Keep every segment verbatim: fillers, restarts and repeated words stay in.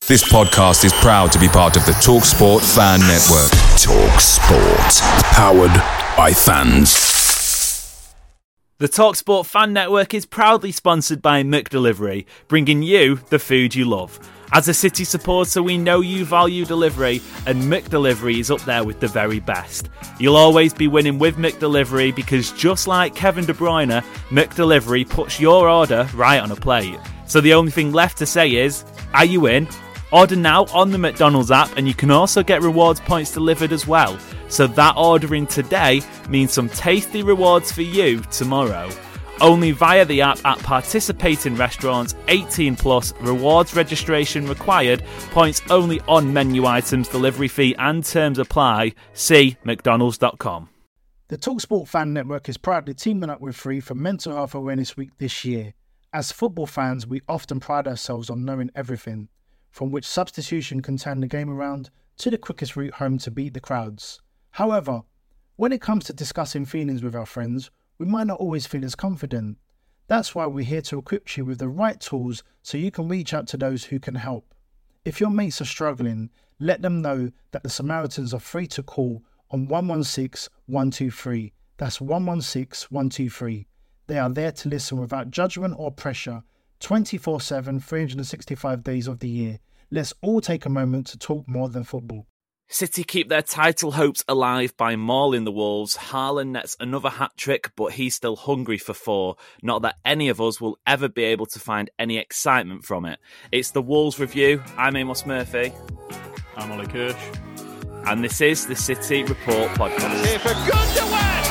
This podcast is proud to be part of the TalkSport Fan Network. TalkSport. Powered by fans. The TalkSport Fan Network is proudly sponsored by McDelivery, bringing you the food you love. As a City supporter, we know you value delivery, and McDelivery is up there with the very best. You'll always be winning with McDelivery because just like Kevin De Bruyne, McDelivery puts your order right on a plate. So the only thing left to say is, are you in? Order now on the McDonald's app, and you can also get rewards points delivered as well. So that ordering today means some tasty rewards for you tomorrow. Only via the app at participating restaurants, eighteen plus, rewards registration required, points only on menu items, delivery fee and terms apply. See mcdonalds dot com. The TalkSport Fan Network is proudly teaming up with Free for Mental Health Awareness Week this year. As football fans, we often pride ourselves on knowing everything, from which substitution can turn the game around to the quickest route home to beat the crowds. However, when it comes to discussing feelings with our friends, we might not always feel as confident. That's why we're here to equip you with the right tools so you can reach out to those who can help. If your mates are struggling, let them know that the Samaritans are free to call on one one six, one two three. That's one one six, one two three. They are there to listen without judgment or pressure, twenty-four seven, three hundred sixty-five days of the year. Let's all take a moment to talk more than football. City keep their title hopes alive by mauling the Wolves. Haaland nets another hat-trick, but he's still hungry for four. Not that any of us will ever be able to find any excitement from it. It's the Wolves Review. I'm Amos Murphy. I'm Ollie Kirsch. And this is the City Report podcast. Here for Gundogan!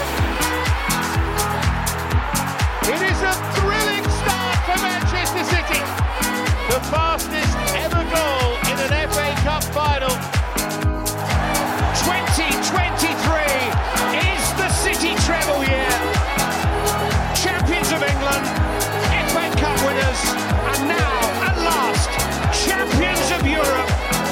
It is a thrilling start for Manchester City. The fastest ever goal in an F A Cup final. twenty twenty-three is the City treble year. Champions of England, F A Cup winners, and now, at last, champions of Europe.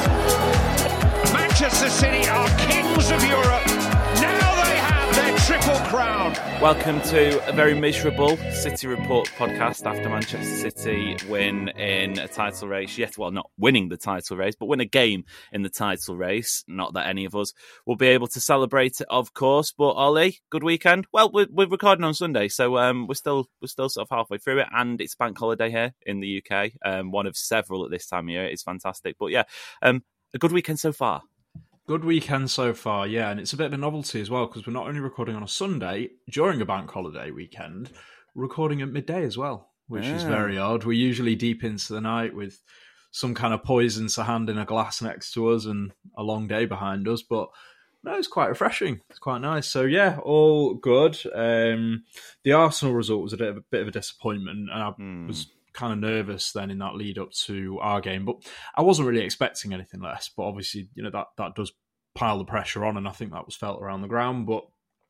Manchester City are kings of Europe. Now they have their triple crown. Welcome to a very miserable City Report podcast after Manchester City win in a title race. Yet, well, not winning the title race, but win a game in the title race. Not that any of us will be able to celebrate it, of course. But Ollie, good weekend. Well, we're, we're recording on Sunday, so um, we're still we're still sort of halfway through it, and it's bank holiday here in the U K. Um, one of several at this time of year. It's fantastic. But yeah, um, a good weekend so far. Good weekend so far, yeah, and it's a bit of a novelty as well because we're not only recording on a Sunday during a bank holiday weekend, we're recording at midday as well, which yeah. is very odd. We're usually deep into the night with some kind of poison to hand in a glass next to us and a long day behind us, but no, it's quite refreshing. It's quite nice. So yeah, all good. Um, the Arsenal result was a bit of a, bit of a disappointment, and I mm. was kind of nervous then in that lead up to our game, but I wasn't really expecting anything less. But obviously, you know, that that does pile the pressure on, and I think that was felt around the ground. But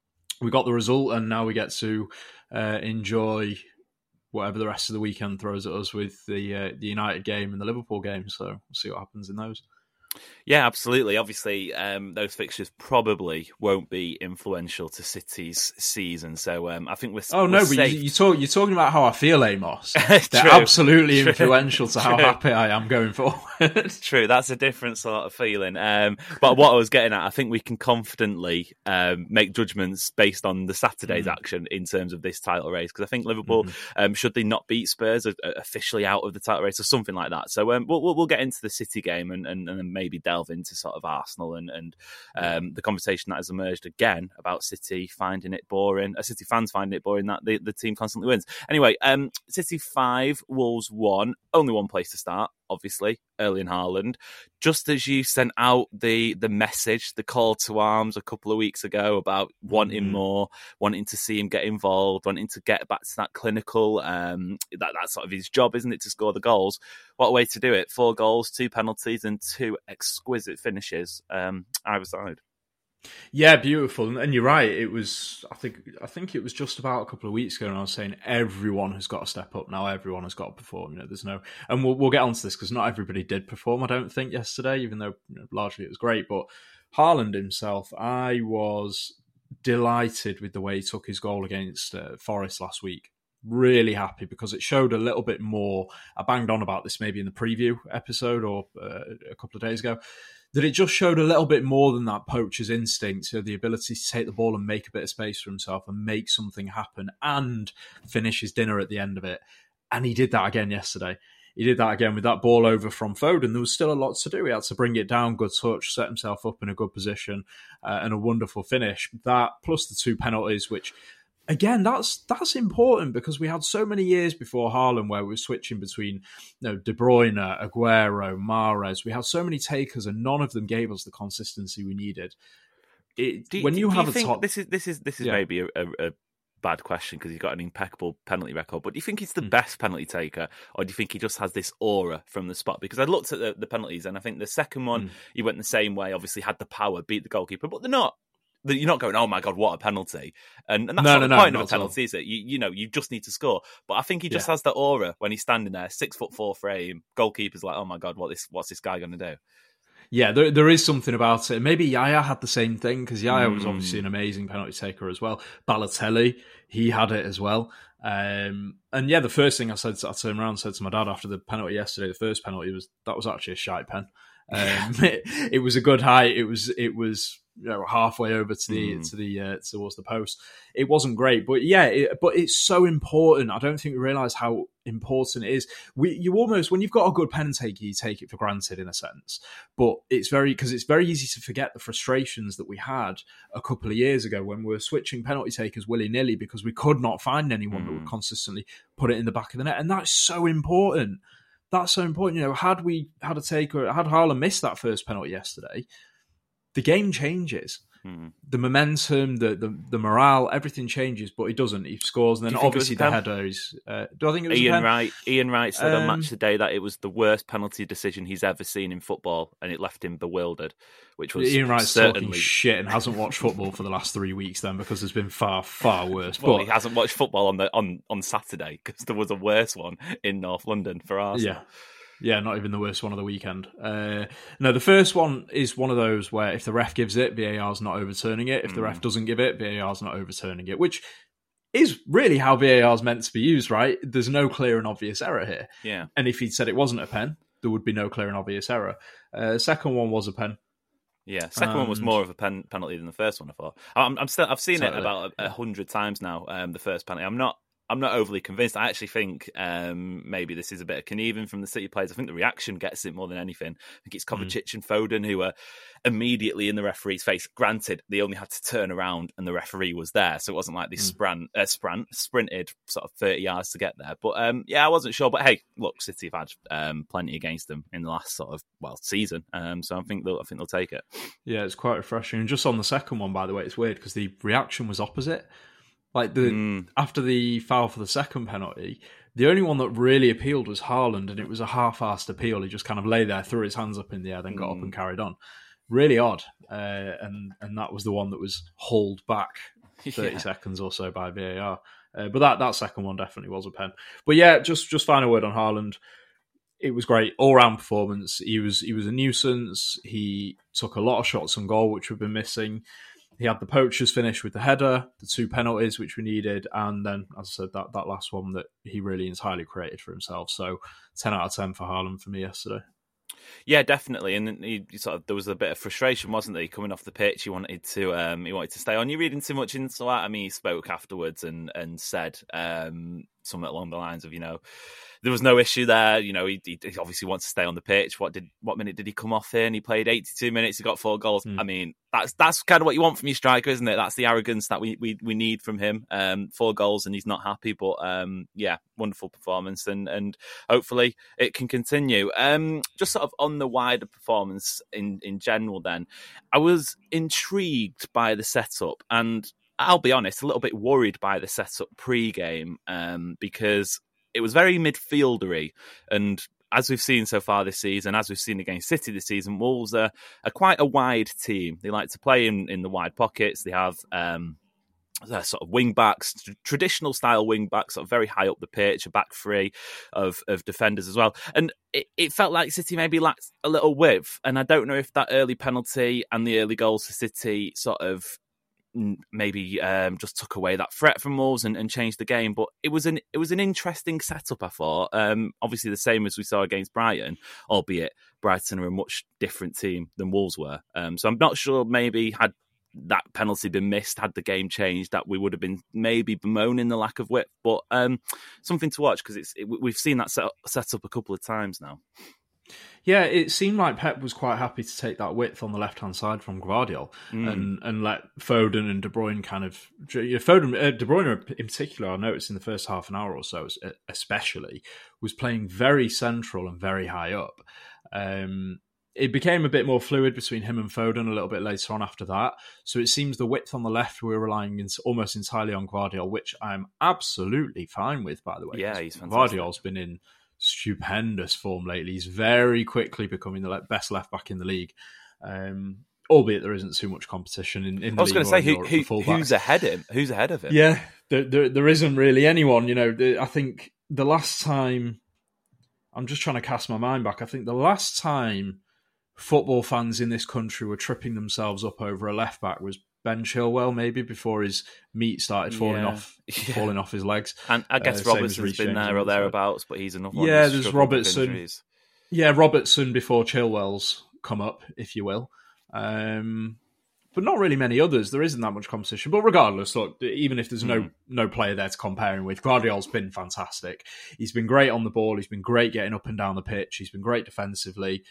we got the result, and now we get to uh, enjoy whatever the rest of the weekend throws at us with the uh, the United game and the Liverpool game. So we'll see what happens in those. Yeah, absolutely. Obviously, um, those fixtures probably won't be influential to City's season. So um, I think we're oh we're no, safe. but you, you talk, you're talking about how I feel, Amos. They're True. absolutely True. influential to how True. happy I am going forward. True, that's a different sort of feeling. Um, but what I was getting at, I think we can confidently um, make judgments based on the Saturday's mm. action in terms of this title race. Because I think Liverpool, mm-hmm. um, should they not beat Spurs, are, are officially out of the title race or something like that. So um, we'll, we'll get into the City game and, and, and then maybe delve into sort of Arsenal and, and um, the conversation that has emerged again about City finding it boring, uh, City fans finding it boring that the, the team constantly wins. Anyway, um, City five, Wolves one, only one place to start, obviously, Erling Haaland. Just as you sent out the the message, the call to arms a couple of weeks ago about wanting mm. more, wanting to see him get involved, wanting to get back to that clinical, um, that, that's sort of his job, isn't it, to score the goals? What a way to do it. Four goals, two penalties and two exquisite finishes um, either side. Yeah, beautiful. And you're right. It was, I think, I think it was just about a couple of weeks ago, and I was saying everyone has got to step up now. Everyone has got to perform. You know, there's no, and we'll we'll get onto this because not everybody did perform. I don't think yesterday, even though you know, largely it was great. But Haaland himself, I was delighted with the way he took his goal against uh, Forest last week. really happy because it showed a little bit more. I banged on about this maybe in the preview episode or uh, a couple of days ago, that it just showed a little bit more than that poacher's instinct, so the ability to take the ball and make a bit of space for himself and make something happen and finish his dinner at the end of it. And he did that again yesterday. He did that again with that ball over from Foden. There was still a lot to do. He had to bring it down, good touch, set himself up in a good position, uh, and a wonderful finish. That plus the two penalties, which, again, that's that's important because we had so many years before Haaland where we were switching between you know, De Bruyne, Aguero, Mahrez. We had so many takers and none of them gave us the consistency we needed. It, do, when do, you do have you a think top... This is, this is, this is yeah. maybe a... a, a bad question because he's got an impeccable penalty record, but do you think he's the mm. best penalty taker, or do you think he just has this aura from the spot? Because I looked at the, the penalties and I think the second one, mm. he went the same way, obviously had the power, beat the goalkeeper, but they're not, you're not going, oh my God, what a penalty. And, and that's no, not no, the no, point not of a penalty, is it? You, you know, you just need to score. But I think he just yeah. has that aura when he's standing there, six foot four frame, goalkeeper's like, oh my God, what this, what's this guy going to do? Yeah, there there is something about it. Maybe Yaya had the same thing because Yaya mm. was obviously an amazing penalty taker as well. Balotelli, he had it as well. Um, and yeah, the first thing I said, I turned around and said to my dad after the penalty yesterday, the first penalty was that was actually a shite pen. Um, it, it was a good height. It was it was you know halfway over to the mm. to the uh, towards the post. It wasn't great, but yeah, it, but it's so important. I don't think we realise how important it is. We you almost when you've got a good pen taker, you take it for granted in a sense. But it's very because it's very easy to forget the frustrations that we had a couple of years ago when we were switching penalty takers willy nilly because we could not find anyone mm. that would consistently put it in the back of the net, and that's so important. That's so important. You know, had we had a taker, had Haaland missed that first penalty yesterday, the game changes. Hmm. The momentum, the, the the morale, everything changes, but he doesn't. He scores, and then obviously the header is... Uh, do I think it was Ian a pen? Wright, Ian Wright said um, on Match Today that it was the worst penalty decision he's ever seen in football, and it left him bewildered, which was Ian Wright's certainly... talking shit and hasn't watched football for the last three weeks then, because there's been far, far worse. Well, but he hasn't watched football on the on, on Saturday, because there was a worse one in North London for Arsenal. Yeah. Yeah, not even the worst one of the weekend. Uh, no, the first one is one of those where if the ref gives it, V A R's not overturning it. If the ref doesn't give it, V A R's not overturning it, which is really how V A R's meant to be used, right? There's no clear and obvious error here. Yeah. And if he'd said it wasn't a pen, there would be no clear and obvious error. Uh, second one was a pen. Yeah, second and... one was more of a pen penalty than the first one. I thought. I'm, I'm still. I've seen totally. it about a, a hundred times now. Um, the first penalty. I'm not. I'm not overly convinced. I actually think um, maybe this is a bit of conniving from the City players. I think the reaction gets it more than anything. I think it's Kovacic mm. and Foden who are immediately in the referee's face. Granted, they only had to turn around and the referee was there, so it wasn't like they mm. sprint, uh, sprint, sprinted sort of thirty yards to get there. But um, yeah, I wasn't sure. But hey, look, City have had um, plenty against them in the last sort of well season, um, so I think they'll, I think they'll take it. Yeah, it's quite refreshing. And just on the second one, by the way, it's weird because the reaction was opposite. Like the mm. after the foul for the second penalty, the only one that really appealed was Haaland, and it was a half-assed appeal. He just kind of lay there, threw his hands up in the air, then got mm. up and carried on. Really odd, uh, and and that was the one that was hauled back thirty yeah. seconds or so by V A R. Uh, but that that second one definitely was a pen. But yeah, just just final word on Haaland. It was great, all-round performance. He was he was a nuisance. He took a lot of shots on goal, which we've been missing. He had the poachers finish with the header, the two penalties which we needed, and then, as I said, that, that last one that he really entirely created for himself. So ten out of ten for Haaland for me yesterday. Yeah, definitely. And he, he sort of there was a bit of frustration, wasn't there? Coming off the pitch, he wanted to um, he wanted to stay on. You reading too much into that? I mean, he spoke afterwards and and said um, something along the lines of, you know, there was no issue there. You know, he, he obviously wants to stay on the pitch. What did what minute did he come off in? He played eighty-two minutes. He got four goals. Mm. I mean, that's that's kind of what you want from your striker, isn't it? That's the arrogance that we we, we need from him. Um, four goals and he's not happy. But um, yeah, wonderful performance, and and hopefully it can continue. Um, just sort of on the wider performance in in general, then I was intrigued by the setup, and I'll be honest, a little bit worried by the setup pre-game um, because it was very midfieldery, and as we've seen so far this season, as we've seen against City this season, Wolves are, are quite a wide team. They like to play in, in the wide pockets. They have um, sort of wing backs, traditional style wing backs, sort of very high up the pitch, a back three of, of defenders as well. And it, it felt like City maybe lacked a little width. And I don't know if that early penalty and the early goals for City sort of maybe um, just took away that threat from Wolves and, and changed the game. But it was an it was an interesting setup, I thought. Um, obviously, the same as we saw against Brighton, albeit Brighton are a much different team than Wolves were. Um, so I'm not sure maybe had that penalty been missed, had the game changed, that we would have been maybe bemoaning the lack of width. But um, something to watch, because it's it, we've seen that set, set up a couple of times now. Yeah, it seemed like Pep was quite happy to take that width on the left-hand side from Gvardiol mm. and, and let Foden and De Bruyne kind of... Foden, uh, De Bruyne in particular, I noticed in the first half an hour or so especially, was playing very central and very high up. Um, it became a bit more fluid between him and Foden a little bit later on after that. So it seems the width on the left, we're relying in, almost entirely on Gvardiol, which I'm absolutely fine with, by the way. Yeah, he's fantastic. Gvardiol's been in stupendous form lately. He's very quickly becoming the best left back in the league, um, albeit there isn't too much competition in, in the I was league. going to say, who, who, who's ahead of him? Who's ahead of him? Yeah, there, there, there isn't really anyone. You know, I think the last time, I'm just trying to cast my mind back, I think the last time football fans in this country were tripping themselves up over a left back was Ben Chilwell, maybe before his meat started falling yeah. off, yeah. falling off his legs. And I guess uh, Robertson's been there or thereabouts, but he's another one. Yeah, there's Robertson. Yeah, Robertson before Chilwell's come up, if you will. Um, but not really many others. There isn't that much competition. But regardless, look, even if there's no mm. no player there to compare him with, Gvardiol's been fantastic. He's been great on the ball. He's been great getting up and down the pitch. He's been great defensively,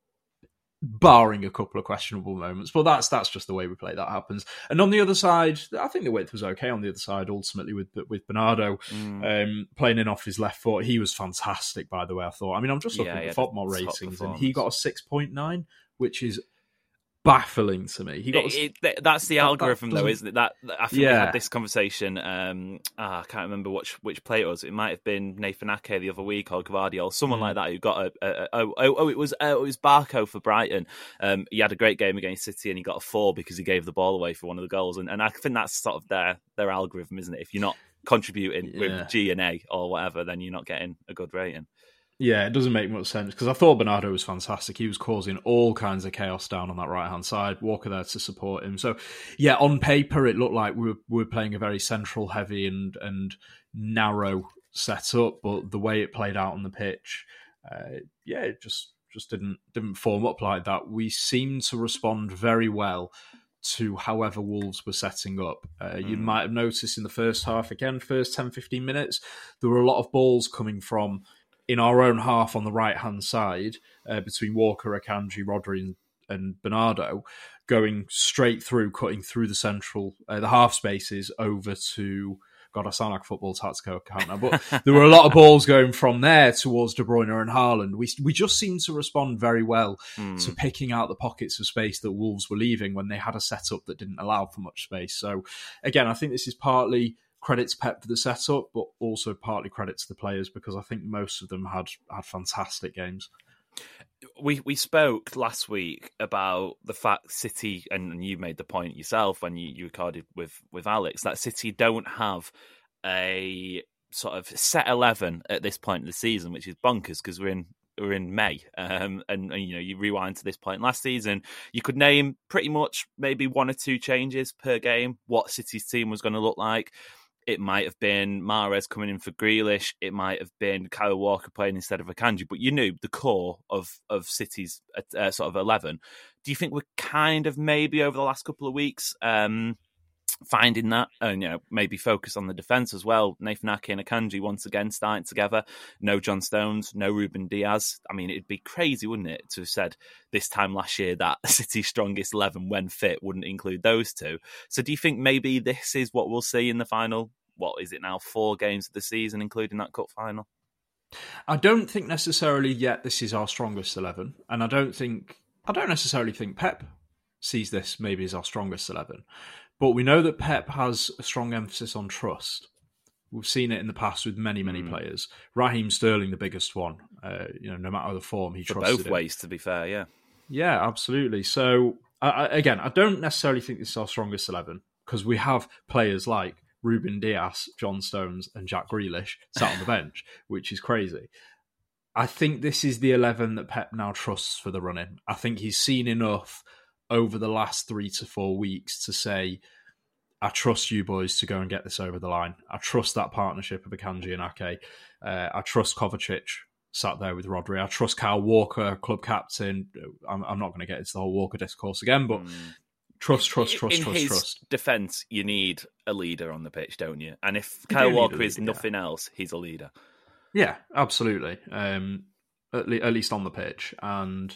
barring a couple of questionable moments. But that's that's just the way we play. That happens. And on the other side, I think the width was okay on the other side, ultimately, with with Bernardo mm. um, playing in off his left foot. He was fantastic, by the way, I thought. I mean, I'm just looking yeah, at yeah, the FOTMO ratings, and he got a six point nine, which is baffling to me. He got it, it, that's the that, algorithm, that though, isn't it? That I think yeah. we had this conversation. Um, oh, I can't remember which which player it was. It might have been Nathan Ake the other week or Gvardiol, someone mm. like that who got a, a, a oh, oh it was uh, it was Barco for Brighton. Um, he had a great game against City and he got a four because he gave the ball away for one of the goals. And and I think that's sort of their their algorithm, isn't it? If you're not contributing yeah. with G and A or whatever, then you're not getting a good rating. Yeah, it doesn't make much sense because I thought Bernardo was fantastic. He was causing all kinds of chaos down on that right-hand side. Walker there to support him. So, yeah, on paper, it looked like we were, we were playing a very central-heavy and and narrow setup, but the way it played out on the pitch, uh, yeah, it just just didn't didn't form up like that. We seemed to respond very well to however Wolves were setting up. Uh, mm. You might have noticed in the first half, again, first ten, fifteen minutes, there were a lot of balls coming from in our own half on the right-hand side, uh, between Walker, Akanji, Rodri and, and Bernardo, going straight through, cutting through the central, uh, the half spaces over to... God, I sound like a football tactico account now, but there were a lot of balls going from there towards De Bruyne and Haaland. We we just seemed to respond very well mm. to picking out the pockets of space that Wolves were leaving when they had a setup that didn't allow for much space. So, again, I think this is partly... credit to Pep for the setup, but also partly credit to the players because I think most of them had had fantastic games. We we spoke last week about the fact City, and you made the point yourself when you, you recorded with, with Alex, that City don't have a sort of set eleven at this point in the season, which is bonkers because we're in we're in May, um, and, and you know you rewind to this point last season, you could name pretty much maybe one or two changes per game what City's team was going to look like. It might have been Mahrez coming in for Grealish. It might have been Kyle Walker playing instead of Akanji. But you knew the core of, of City's uh, sort of eleven. Do you think we're kind of maybe over the last couple of weeks um, finding that? And you know, maybe focus on the defence as well. Nathan Ake and Akanji once again starting together. No John Stones, no Ruben Diaz. I mean, it'd be crazy, wouldn't it, to have said this time last year that City's strongest eleven when fit wouldn't include those two. So do you think maybe this is what we'll see in the final, what is it now, four games of the season, including that cup final? I don't think necessarily yet this is our strongest eleven. And I don't think, I don't necessarily think Pep sees this maybe as our strongest eleven. But we know that Pep has a strong emphasis on trust. We've seen it in the past with many, many mm. players. Raheem Sterling, the biggest one. Uh, you know, no matter the form, he For trusted both him. ways, to be fair, yeah. Yeah, absolutely. So, I, I, again, I don't necessarily think this is our strongest eleven because we have players like Ruben Diaz, John Stones and Jack Grealish sat on the bench, which is crazy. I think this is the eleven that Pep now trusts for the run-in. I think he's seen enough over the last three to four weeks to say, I trust you boys to go and get this over the line. I trust that partnership of Akanji and Ake. Uh, I trust Kovacic sat there with Rodri. I trust Kyle Walker, club captain. I'm, I'm not going to get into the whole Walker discourse again, but mm. trust, trust, trust, in trust, his trust. defence, you need a leader on the pitch, don't you? And if you Kyle Walker leader, is nothing yeah. else, he's a leader. Yeah, absolutely. Um, at, le- at least on the pitch. And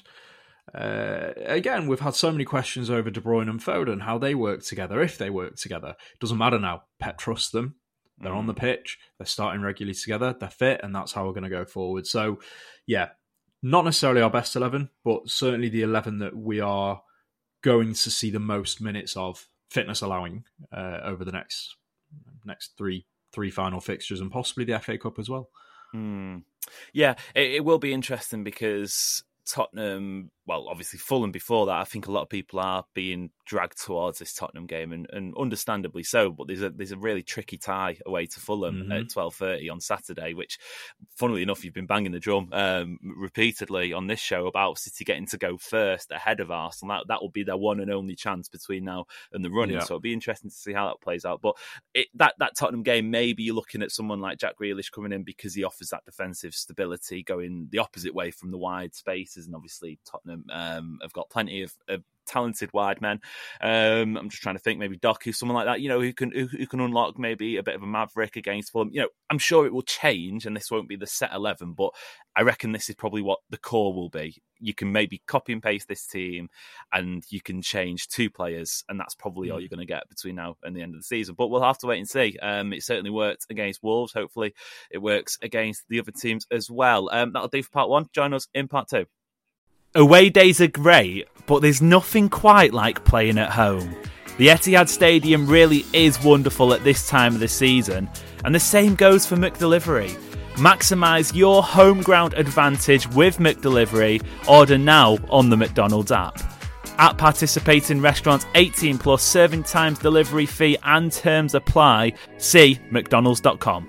uh, again, we've had so many questions over De Bruyne and Foden, how they work together, if they work together. It doesn't matter now. Pep trusts them. They're mm. on the pitch. They're starting regularly together. They're fit, and that's how we're going to go forward. So, yeah, not necessarily our best eleven, but certainly the eleven that we are going to see the most minutes of, fitness allowing, uh, over the next next three three final fixtures, and possibly the F A Cup as well. Mm. Yeah, it, it will be interesting because Tottenham, well, obviously Fulham before that, I think a lot of people are being dragged towards this Tottenham game, and, and understandably so, but there's a there's a really tricky tie away to Fulham mm-hmm. at twelve thirty on Saturday, which, funnily enough, you've been banging the drum um, repeatedly on this show about City getting to go first ahead of Arsenal. That, that will be their one and only chance between now and the running, yeah. so it'll be interesting to see how that plays out. But it, that, that Tottenham game, maybe you're looking at someone like Jack Grealish coming in because he offers that defensive stability, going the opposite way from the wide spaces, and obviously Tottenham um, have got plenty of, of talented wide men. Um, I'm just trying to think, maybe Doku, someone like that, you know, who can who, who can unlock maybe a bit of a maverick against Fulham. You know, I'm sure it will change, and this won't be the set eleven, but I reckon this is probably what the core will be. You can maybe copy and paste this team, and you can change two players, and that's probably mm. all you're going to get between now and the end of the season. But we'll have to wait and see. Um, it certainly worked against Wolves. Hopefully, it works against the other teams as well. Um, that'll do for part one. Join us in part two. Away days are great, but there's nothing quite like playing at home. The Etihad Stadium really is wonderful at this time of the season, and the same goes for McDelivery. Maximise your home ground advantage with McDelivery. Order now on the McDonald's app. At participating restaurants, eighteen plus, serving times, delivery fee and terms apply. See mcdonalds dot com.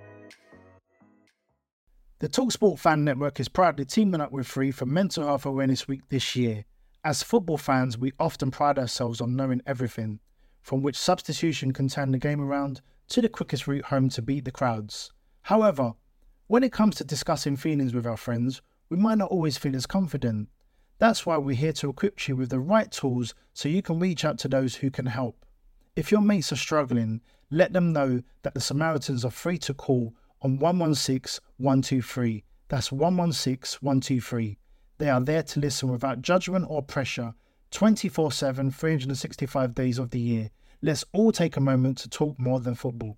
The TalkSport Fan Network is proudly teaming up with Free for Mental Health Awareness Week this year. As football fans, we often pride ourselves on knowing everything, from which substitution can turn the game around to the quickest route home to beat the crowds. However, when it comes to discussing feelings with our friends, we might not always feel as confident. That's why we're here to equip you with the right tools so you can reach out to those who can help. If your mates are struggling, let them know that the Samaritans are free to call on one one six, one two three. That's one one six, one two three. They are there to listen without judgment or pressure, twenty-four seven, three hundred sixty-five days of the year. Let's all take a moment to talk more than football.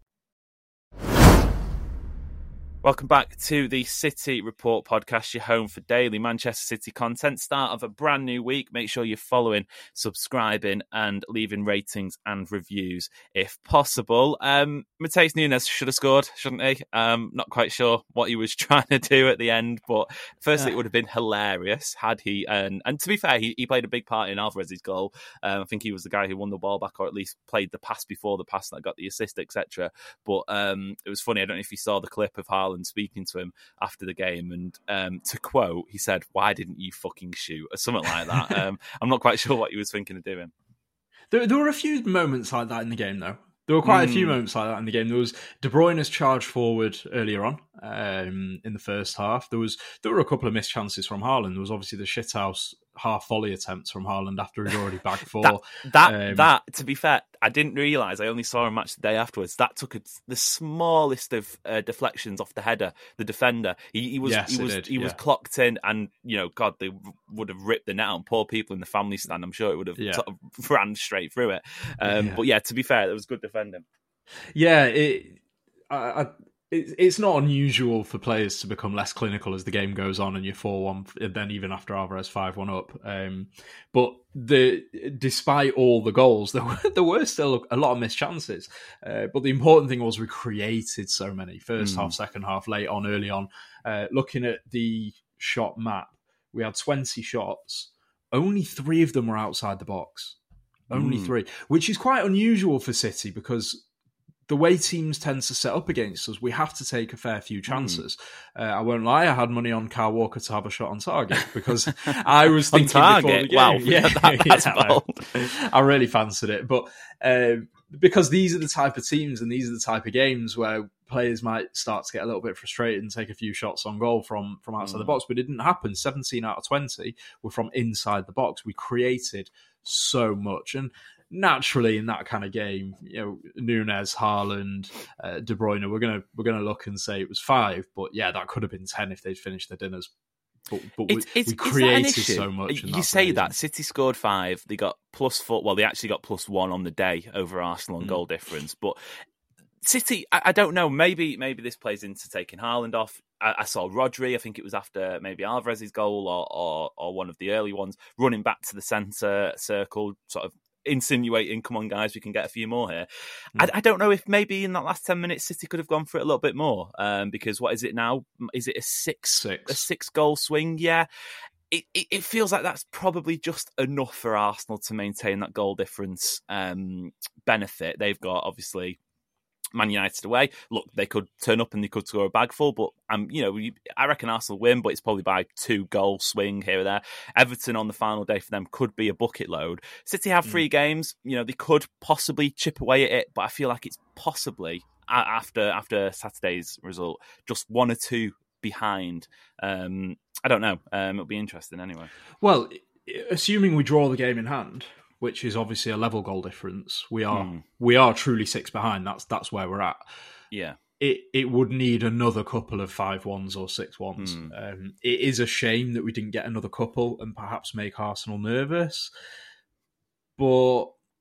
Welcome back to the City Report podcast, your home for daily Manchester City content. Start of a brand new week. Make sure you're following, subscribing and leaving ratings and reviews if possible. Um, Matheus Nunes should have scored, shouldn't he? Um, not quite sure what he was trying to do at the end, but firstly, yeah. it would have been hilarious had he, and, and to be fair, he, he played a big part in Alvarez's goal. Um, I think he was the guy who won the ball back, or at least played the pass before the pass that got the assist, et cetera. But um, it was funny. I don't know if you saw the clip of Haaland speaking to him after the game, and um, to quote, he said, "Why didn't you fucking shoot?" or something like that. um, I'm not quite sure what he was thinking of doing. There, there were a few moments like that in the game, though. There were quite mm. a few moments like that in the game. There was De Bruyne's charge forward earlier on um, in the first half. There was there were a couple of missed chances from Haaland. There was obviously the shithouse half volley attempts from Haaland after he'd already bagged four. that, that, um, that, to be fair, I didn't realise. I only saw a match the day afterwards. That took a, the smallest of uh, deflections off the header, the defender. He, he was yes, he was did, he yeah. was clocked in, and you know, God, they would have ripped the net on poor people in the family stand. I'm sure it would have yeah. sort of ran straight through it. Um, yeah. But yeah, to be fair, it was good defending. Yeah, it, I, I, it, it's not unusual for players to become less clinical as the game goes on and you're four one, and then even after Alvarez five one up. Um, but the despite all the goals, there were, there were still a lot of missed chances. Uh, but the important thing was we created so many. First mm. half, second half, late on, early on. Uh, looking at the shot map, we had twenty shots. Only three of them were outside the box. Only mm. three, which is quite unusual for City because the way teams tend to set up against us, we have to take a fair few chances. Mm. Uh, I won't lie, I had money on Kyle Walker to have a shot on target because I was thinking on before target? the game. Wow, yeah, that, that's yeah, bold. I, I really fancied it. But uh, because these are the type of teams and these are the type of games where players might start to get a little bit frustrated and take a few shots on goal from, from outside mm. the box. But it didn't happen. seventeen out of twenty were from inside the box. We created so much. And naturally, in that kind of game, you know, Núñez, Haaland, uh, De Bruyne, we're gonna we're gonna look and say it was five. But yeah, that could have been ten if they'd finished their dinners. But, but it's, we, it's, we created so much. You say amazing. That City scored five. They got plus four. Well, they actually got plus one on the day over Arsenal on mm. goal difference. But City, I, I don't know. Maybe maybe this plays into taking Haaland off. I, I saw Rodri. I think it was after maybe Alvarez's goal or, or or one of the early ones, running back to the centre circle, sort of insinuating, come on guys, we can get a few more here. Mm. I, I don't know if maybe in that last ten minutes City could have gone for it a little bit more, um, because what is it now? Is it a six, six. a six goal swing? Yeah. It, it, it feels like that's probably just enough for Arsenal to maintain that goal difference um, benefit. They've got, obviously, Man United away. Look, they could turn up and they could score a bag full, but um, you know, I reckon Arsenal win, but it's probably by two goal swing here or there. Everton on the final day for them could be a bucket load. City have three mm. games. You know, they could possibly chip away at it, but I feel like it's possibly after after Saturday's result, just one or two behind. Um, I don't know. Um, it'll be interesting anyway. Well, assuming we draw the game in hand, which is obviously a level goal difference, we are hmm. we are truly six behind. That's that's where we're at. Yeah, it it would need another couple of five ones or six ones. Hmm. Um, it is a shame that we didn't get another couple and perhaps make Arsenal nervous. But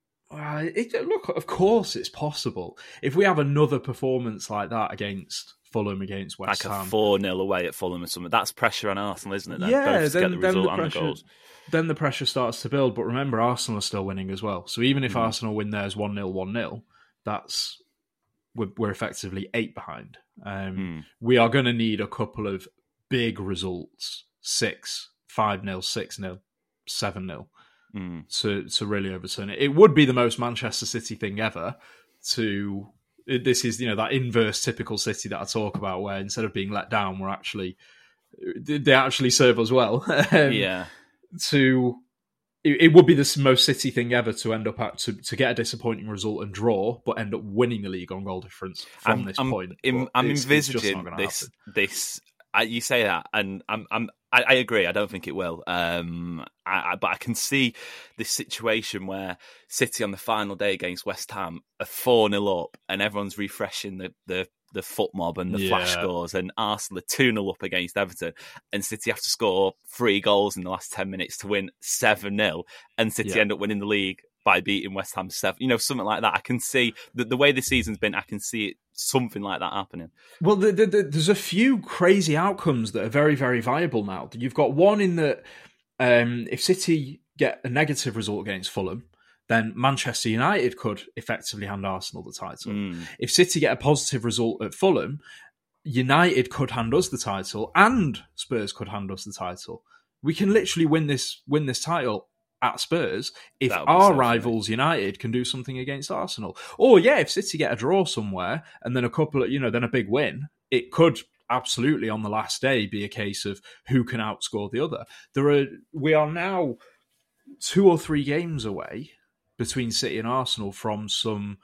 uh, it, look, of course, it's possible if we have another performance like that against Fulham, against West like Ham, like a four nil away at Fulham or something. That's pressure on Arsenal, isn't it? Then? Yeah, Both to then, get the result then the and pressure, the goals. Then the pressure starts to build. But remember, Arsenal are still winning as well. So even if mm. Arsenal win theirs one nil, one nil, that's we're, we're effectively eight behind. Um, mm. We are going to need a couple of big results: six, five nil, six nil, seven nil, mm. to to really overturn it. It would be the most Manchester City thing ever to. This is, you know, that inverse typical City that I talk about, where instead of being let down, we're actually they actually serve us well. um, yeah. To it, it would be the most City thing ever to end up at to, to get a disappointing result and draw, but end up winning the league on goal difference from I'm, this I'm, point. I'm, I'm it's, envisaging it's this. This I, you say that, and I'm, I'm, I, I agree. I don't think it will. Um, I, I, but I can see this situation where City on the final day against West Ham are four nil up, and everyone's refreshing the the, the foot mob and the yeah. flash scores, and Arsenal are two nil up against Everton, and City have to score three goals in the last ten minutes to win seven nil, and City yeah. end up winning the league by beating West Ham seven, you know, something like that. I can see the, the way the season's been. I can see it, something like that happening. Well, the, the, the, there's a few crazy outcomes that are very, very viable now. You've got one in that um, if City get a negative result against Fulham, then Manchester United could effectively hand Arsenal the title. Mm. If City get a positive result at Fulham, United could hand us the title, and Spurs could hand us the title. We can literally win this win this title at Spurs if our so rivals funny. United can do something against Arsenal. Or yeah, if City get a draw somewhere and then a couple of, you know, then a big win, it could absolutely on the last day be a case of who can outscore the other. There are we are now two or three games away between City and Arsenal from some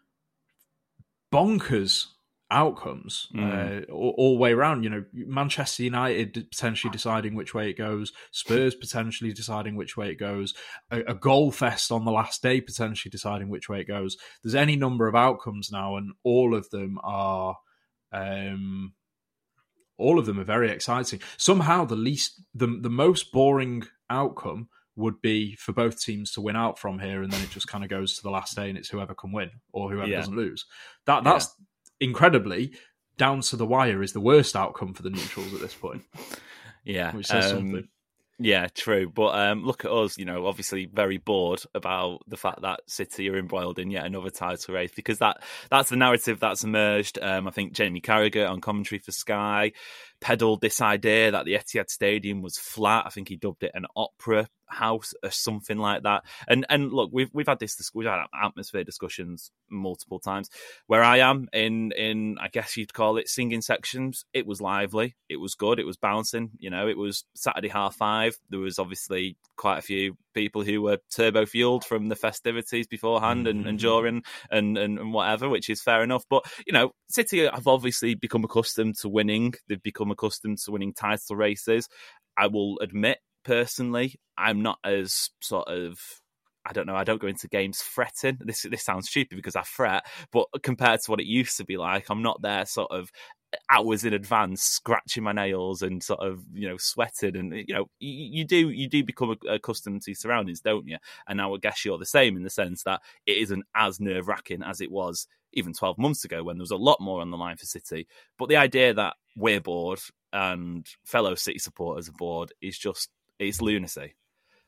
bonkers outcomes mm. uh, all, all the way around. You know, Manchester United potentially deciding which way it goes, Spurs potentially deciding which way it goes, a, a goal fest on the last day potentially deciding which way it goes. There's any number of outcomes now, and all of them are um, all of them are very exciting. Somehow the least the the most boring outcome would be for both teams to win out from here, and then it just kind of goes to the last day and it's whoever can win or whoever yeah. doesn't lose. That that's yeah. incredibly, down to the wire is the worst outcome for the neutrals at this point. Yeah. Which says um, something. Yeah, true. But um, look at us, you know, obviously very bored about the fact that City are embroiled in yet another title race, because that that's the narrative that's emerged. Um, I think Jamie Carragher on commentary for Sky peddled this idea that the Etihad Stadium was flat. I think he dubbed it an opera house or something like that. And and look, we've we've had this we've had atmosphere discussions multiple times. Where I am in in I guess you'd call it singing sections, it was lively, it was good, it was bouncing. You know, it was Saturday half five. There was obviously quite a few people who were turbo fueled from the festivities beforehand and, and during and, and and whatever, which is fair enough. But you know, City have obviously become accustomed to winning. They've become accustomed to winning title races. I will admit, personally, I'm not as sort of, I don't know, I don't go into games fretting. This this sounds stupid because I fret, but compared to what it used to be like, I'm not there sort of hours in advance scratching my nails and sort of, you know, sweating. And, you know, you, you do you do become accustomed to your surroundings, don't you? And now I guess you're the same in the sense that it isn't as nerve-wracking as it was even twelve months ago when there was a lot more on the line for City. But the idea that we're bored and fellow City supporters are bored is just, it's lunacy.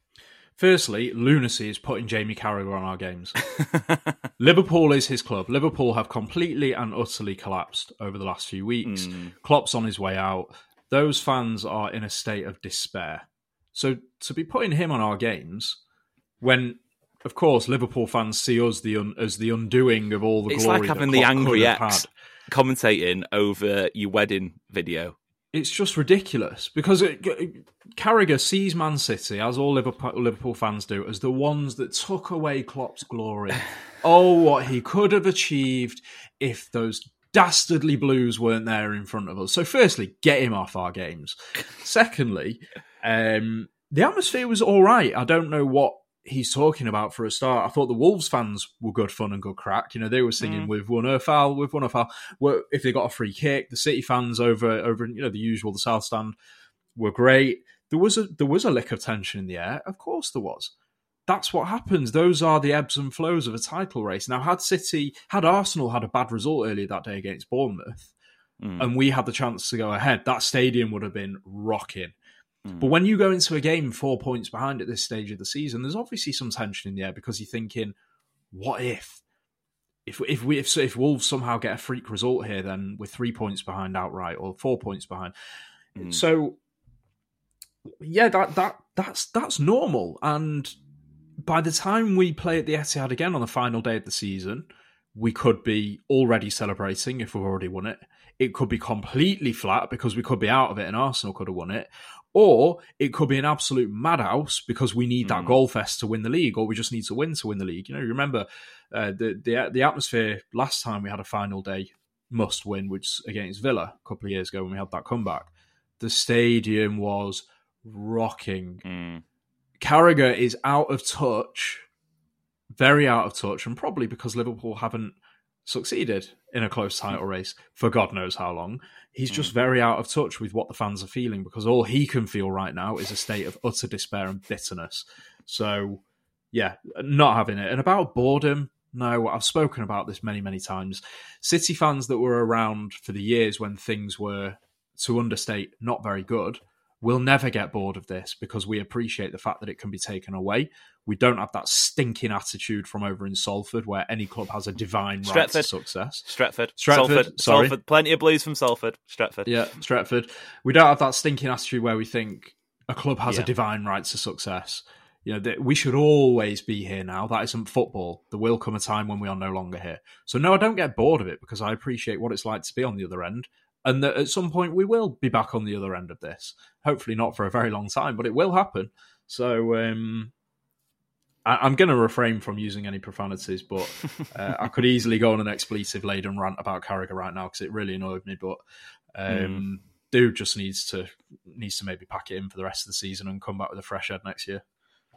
Firstly, lunacy is putting Jamie Carragher on our games. Liverpool is his club. Liverpool have completely and utterly collapsed over the last few weeks. Mm. Klopp's on his way out. Those fans are in a state of despair. So to be putting him on our games, when, of course, Liverpool fans see us the un- as the undoing of all the it's glory like having that the Klopp angry could have ex had. Commentating over your wedding video. It's just ridiculous because it, it, Carragher sees Man City, as all Liverpool, Liverpool fans do, as the ones that took away Klopp's glory. Oh, what he could have achieved if those dastardly Blues weren't there in front of us. So firstly, get him off our games. Secondly, um, the atmosphere was all right. I don't know what he's talking about for a start. I thought the Wolves fans were good fun and good crack. You know, they were singing mm. "We've won a foul, we've won a foul." Well, if they got a free kick, the City fans over over you know the usual, the South Stand, were great. There was a there was a lick of tension in the air. Of course there was. That's what happens. Those are the ebbs and flows of a title race. Now, had City, had Arsenal had a bad result earlier that day against Bournemouth, mm. and we had the chance to go ahead, that stadium would have been rocking. But when you go into a game four points behind at this stage of the season, there's obviously some tension in the air because you're thinking, what if? If if we if, if Wolves somehow get a freak result here, then we're three points behind outright or four points behind. Mm. So, yeah, that that that's that's normal. And by the time we play at the Etihad again on the final day of the season, we could be already celebrating if we've already won it. It could be completely flat because we could be out of it and Arsenal could have won it. Or it could be an absolute madhouse because we need that mm. goal fest to win the league, or we just need to win to win the league. You know, you remember uh, the, the the atmosphere last time we had a final day must win, which against Villa a couple of years ago when we had that comeback. The stadium was rocking. Mm. Carragher is out of touch, very out of touch, and probably because Liverpool haven't succeeded in a close title race for God knows how long. He's just very out of touch with what the fans are feeling because all he can feel right now is a state of utter despair and bitterness. So, yeah, not having it. And about boredom, no, I've spoken about this many, many times. City fans that were around for the years when things were, to understate, not very good, will never get bored of this because we appreciate the fact that it can be taken away. We don't have that stinking attitude from over in Salford where any club has a divine right Stretford. to success. Stretford. Stretford, Salford. sorry. Salford. Plenty of Blues from Salford. Stretford. Yeah, Stretford. We don't have that stinking attitude where we think a club has yeah. a divine right to success. You know, that we should always be here now. That isn't football. There will come a time when we are no longer here. So no, I don't get bored of it because I appreciate what it's like to be on the other end. And that at some point we will be back on the other end of this. Hopefully not for a very long time, but it will happen. So um, I, I'm going to refrain from using any profanities, but uh, I could easily go on an expletive-laden rant about Carragher right now because it really annoyed me. But um, mm. dude just needs to needs to maybe pack it in for the rest of the season and come back with a fresh head next year.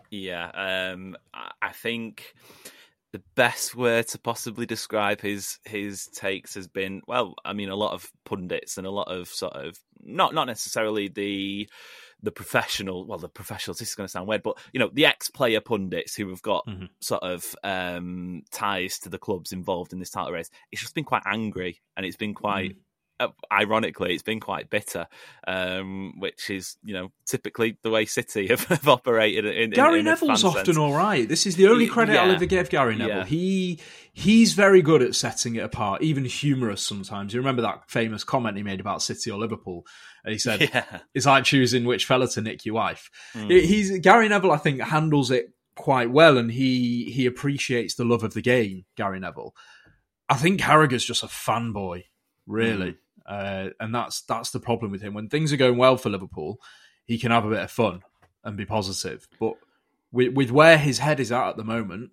Yeah, um, I think the best way to possibly describe his his takes has been, well, I mean, a lot of pundits and a lot of sort of not not necessarily the the professional, well, the professionals. This is going to sound weird, but you know, the ex-player pundits who have got mm-hmm. sort of um, ties to the clubs involved in this title race. It's just been quite angry, and it's been quite. Mm. uh, ironically, it's been quite bitter, um, which is, you know, typically the way City have, have operated. In, Gary in, in Neville's often sense. all right. This is the only credit yeah. I'll ever give Gary Neville. Yeah. He he's very good at setting it apart, even humorous sometimes. You remember that famous comment he made about City or Liverpool? And he said, yeah. "It's like choosing which fella to nick your wife." Mm. He's Gary Neville, I think, handles it quite well, and he he appreciates the love of the game. Gary Neville. I think Carragher's just a fanboy, really. Mm. Uh, and that's that's the problem with him. When things are going well for Liverpool, he can have a bit of fun and be positive. But with, with where his head is at at the moment,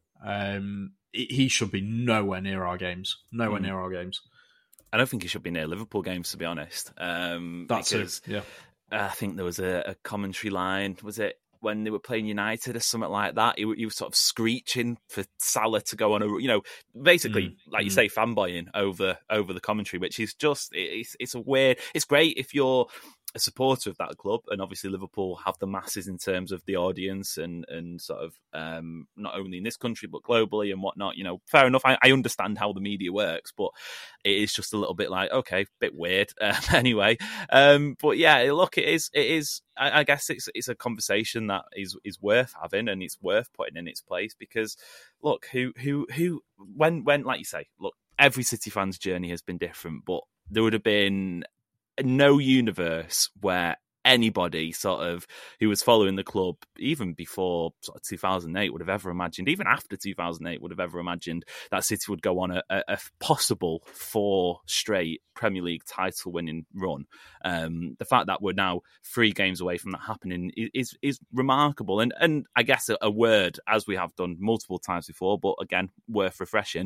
um, he should be nowhere near our games. Nowhere mm. near our games. I don't think he should be near Liverpool games, to be honest. Um, that's because, it, yeah. I think there was a, a commentary line, was it when they were playing United or something like that? He, he was sort of screeching for Salah to go on a, you know, basically, mm. like you mm. say, fanboying over over the commentary, which is just, it's, it's a weird, it's great if you're a supporter of that club, and obviously Liverpool have the masses in terms of the audience and and sort of um, not only in this country but globally and whatnot. You know, fair enough. I, I understand how the media works, but it is just a little bit like, okay, bit weird. Um, anyway, um, but yeah, look, it is it is. I, I guess it's it's a conversation that is is worth having, and it's worth putting in its place, because look, who who who when when like you say, look, every City fan's journey has been different, but there would have been no universe where anybody sort of who was following the club even before sort of two thousand eight would have ever imagined, even after two thousand eight would have ever imagined that City would go on a, a possible four straight Premier League title winning run. Um, the fact that we're now three games away from that happening is is remarkable, and and I guess a, a word, as we have done multiple times before, but again worth refreshing.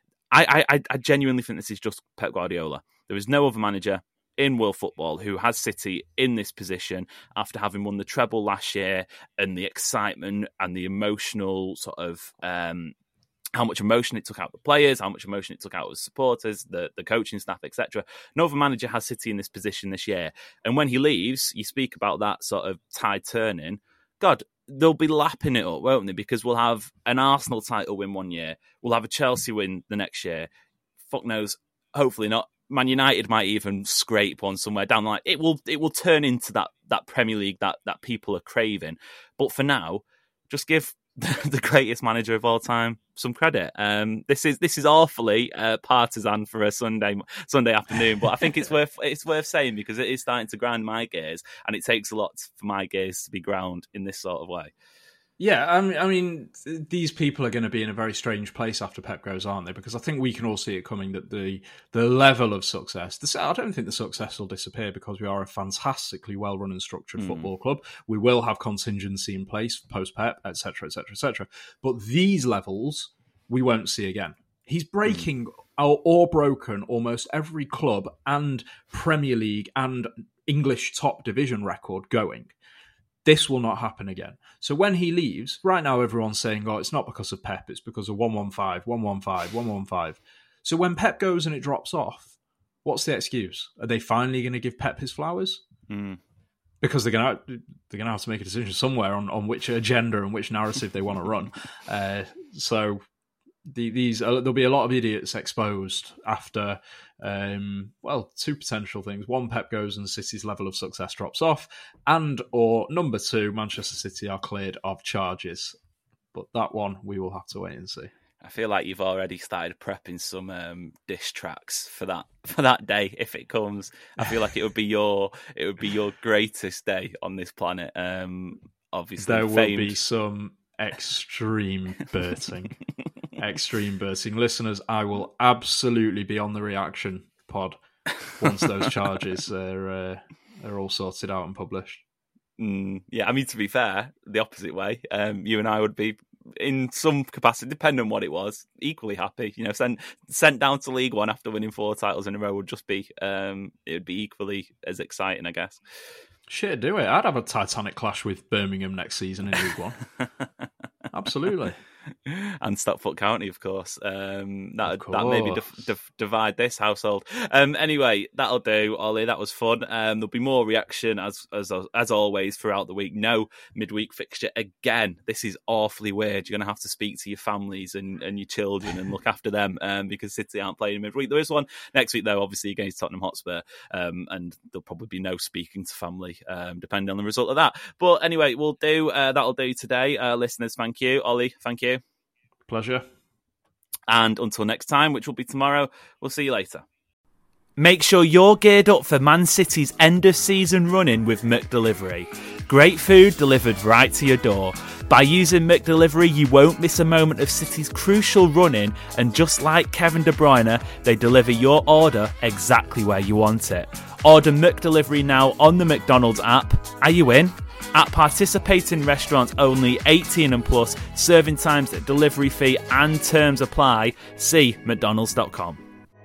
I I, I genuinely think this is just Pep Guardiola. There is no other manager in world football who has City in this position after having won the treble last year, and the excitement and the emotional sort of um, how much emotion it took out the players, how much emotion it took out of the supporters, the, the coaching staff, et cetera. No other manager has City in this position this year. And when he leaves, you speak about that sort of tide turning. God, they'll be lapping it up, won't they? Because we'll have an Arsenal title win one year. We'll have a Chelsea win the next year. Fuck knows, hopefully not. Man United might even scrape one somewhere down the line. It will it will turn into that that Premier League that that people are craving. But for now, just give the greatest manager of all time some credit. Um, this is this is awfully uh, partisan for a Sunday Sunday afternoon, but I think it's worth it's worth saying, because it is starting to grind my gears, and it takes a lot for my gears to be ground in this sort of way. Yeah, I mean, I mean, these people are going to be in a very strange place after Pep goes, aren't they? Because I think we can all see it coming, that the the level of success, the, I don't think the success will disappear, because we are a fantastically well-run and structured mm. football club. We will have contingency in place post-Pep, et cetera, et cetera, et cetera. But these levels, we won't see again. He's breaking mm. or, or broken almost every club and Premier League and English top division record going. This will not happen again. So when he leaves, right now everyone's saying, oh, it's not because of Pep, it's because of one one five, one one five, one one five. So when Pep goes and it drops off, what's the excuse? Are they finally going to give Pep his flowers? Mm. Because they're going to they're going to have to make a decision somewhere on, on which agenda and which narrative they want to run. Uh, so the, these uh, there'll be a lot of idiots exposed after, um, well, two potential things. One, Pep goes and City's level of success drops off, and or number two, Manchester City are cleared of charges. But that one, we will have to wait and see. I feel like you've already started prepping some um, diss tracks for that for that day if it comes. I feel like it would be your it would be your greatest day on this planet. Um, obviously, there famed... will be some extreme Berting. Extreme Berting. Listeners, I will absolutely be on the reaction pod once those charges are uh, are all sorted out and published. Mm, yeah, I mean, to be fair, the opposite way. Um, you and I would be, in some capacity, depending on what it was, equally happy. You know, sent sent down to League One after winning four titles in a row would just be, um, it would be equally as exciting, I guess. Shit, do it. I'd have a Titanic clash with Birmingham next season in League One. Absolutely. And Stockport County, of course. Um, that Of that maybe course. div- div- divide this household. Um, anyway, that'll do, Ollie. That was fun. Um, there'll be more reaction as as as always throughout the week. No midweek fixture again. This is awfully weird. You're going to have to speak to your families and, and your children and look after them um, because City aren't playing midweek. There is one next week though, obviously against Tottenham Hotspur, um, and there'll probably be no speaking to family um, depending on the result of that. But anyway, we'll do uh, that'll do today. Uh, listeners, thank you. Ollie, thank you. Pleasure. And until next time, which will be tomorrow, we'll see you later. Make sure you're geared up for Man City's end-of-season run-in with McDelivery. Great food delivered right to your door. By using McDelivery, you won't miss a moment of City's crucial run-in, and just like Kevin De Bruyne, they deliver your order exactly where you want it. Order McDelivery now on the McDonald's app. Are you in? At participating restaurants only, eighteen and plus, serving times, delivery fee and terms apply. See mcdonalds dot com.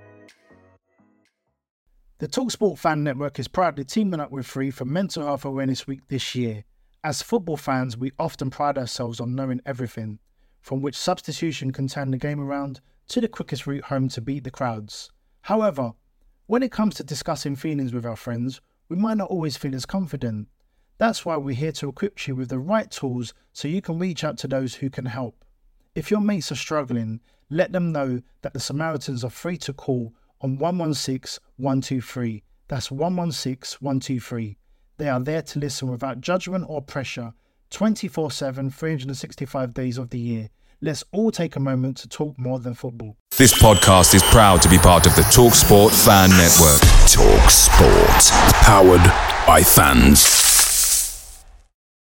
The TalkSport Fan Network is proudly teaming up with Free for Mental Health Awareness Week this year. As football fans, we often pride ourselves on knowing everything, from which substitution can turn the game around to the quickest route home to beat the crowds. However, when it comes to discussing feelings with our friends, we might not always feel as confident. That's why we're here to equip you with the right tools so you can reach out to those who can help. If your mates are struggling, let them know that the Samaritans are free to call on one one six, one two three. That's one one six, one two three. They are there to listen without judgment or pressure, twenty-four seven, three hundred sixty-five days of the year. Let's all take a moment to talk more than football. This podcast is proud to be part of the TalkSport Fan Network. TalkSport. Powered by fans.